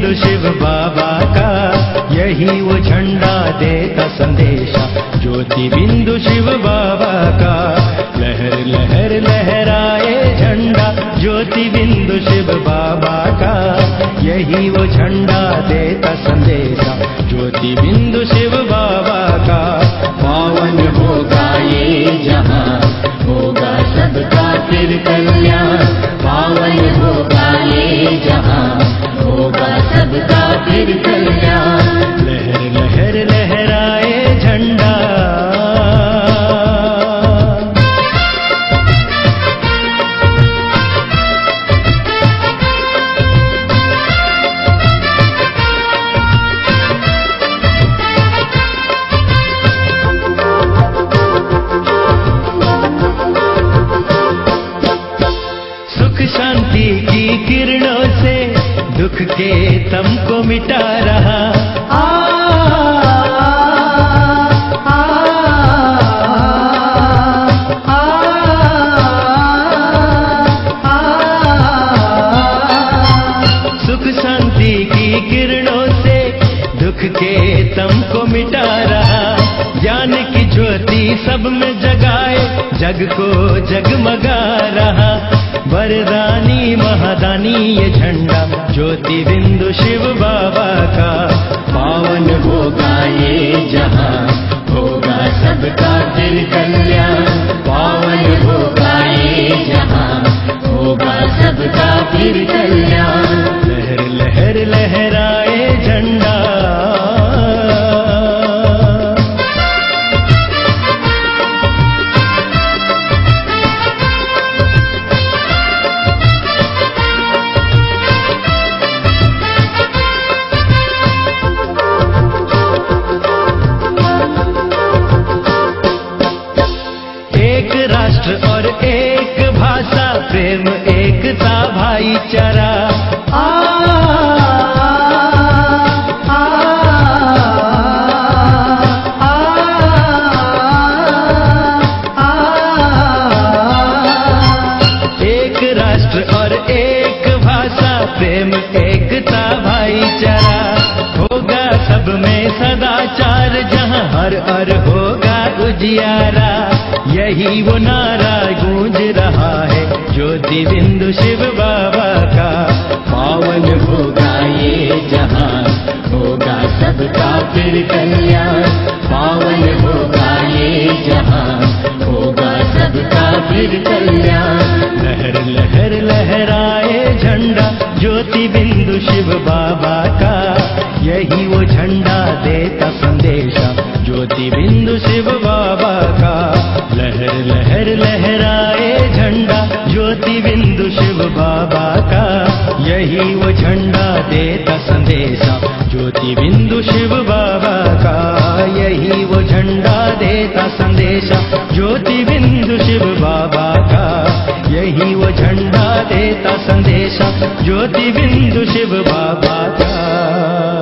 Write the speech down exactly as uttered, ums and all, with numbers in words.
बिंदु शिव बाबा का, यही वो झंडा देता संदेशा, ज्योति बिंदु शिव बाबा का। लहर लहर लहराए झंडा, ज्योति बिंदु शिव बाबा का, यही वो झंडा देता संदेशा, ज्योति बिंदु शिव बाबा का। पावन होगा ये जहां, होगा सबका फिर कल्याण, पावन होगा ये जहां, होगा सबका फिर कल्याण। लहर लहर लहराए झंडा, शांति की किरणों से दुख के तम को मिटा रहा। आ, आ, आ, आ, सुख शांति की किरणों से दुख के तम को मिटा रहा। ज्ञान की ज्योति सब में जगाए, जग को जगमगा रहा। वरदानी महादानी ये झंडा, ज्योति बिंदु शिव बाबा का। पावन होगा ये जहां, होगा सबका फिर कल्याण, पावन होगा ये जहां, होगा सबका फिर कल्याण। लहर लहर लहराए झंडा, और एक भाषा, प्रेम एकता भाईचारा। आ, आ, आ, आ, एक राष्ट्र और एक भाषा, प्रेम एकता भाईचारा। होगा सब में सदाचार, जहां हर हर होगा उजियारा। यही वो नारा गूंज रहा है, ज्योति बिंदु शिव बाबा का। पावन होगा ये जहां, होगा सबका फिर कल्याण, पावन होगा ये जहां, होगा सबका फिर कल्याण। लहर लहर लहराए झंडा, ज्योति बिंदु शिव बाबा का, यही वो झंडा देता संदेशा, ज्योति बिंदु शिव बाबा का। लहर लहर लहराए झंडा, ज्योति बिंदु शिव बाबा का, यही वो झंडा देता संदेशा, ज्योति बिंदु शिव बाबा का। यही वो झंडा देता संदेशा, ज्योति बिंदु शिव बाबा का, यही वो झंडा देता संदेशा, ज्योति बिंदु शिव बाबा का।